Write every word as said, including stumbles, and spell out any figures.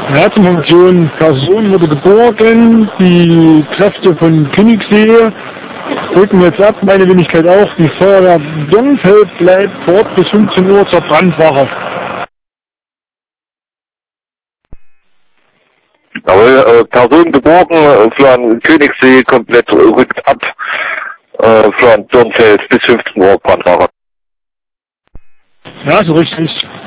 Ja, zur Information, Person wurde geborgen, die Kräfte von Königssee rücken jetzt ab, meine Wenigkeit auch, die Feuerwehr Dornfeld bleibt vor Ort bis fünfzehn Uhr zur Brandwache. Jawohl, äh, Person geborgen, äh, Florian Königssee komplett rückt ab, äh, Florian Dornfeld bis fünfzehn Uhr Brandwache. Ja, so richtig.